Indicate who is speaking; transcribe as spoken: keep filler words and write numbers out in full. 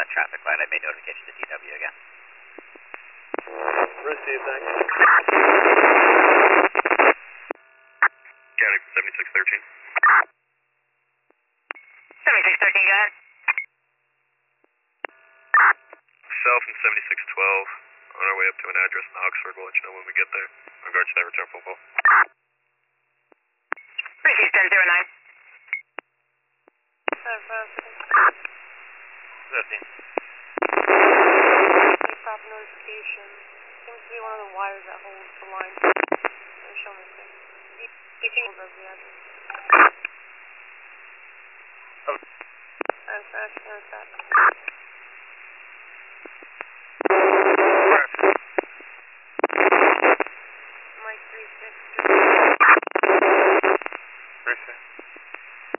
Speaker 1: traffic light. I made notification to D W again.
Speaker 2: Received, thanks.
Speaker 3: County seventy-six thirteen.
Speaker 4: seventy-six thirteen, go ahead.
Speaker 3: South from seventy-six twelve. On our way up to an address in Oxford. We'll let you know when we get there. In regards to that return phone call.
Speaker 4: Received ten zero nine.
Speaker 2: fifteen.
Speaker 5: Proper notification. Seems to be one of the wires that holds the line. They're showing us there. eighteen of the address.
Speaker 2: Oh.
Speaker 5: That's fast, that's that.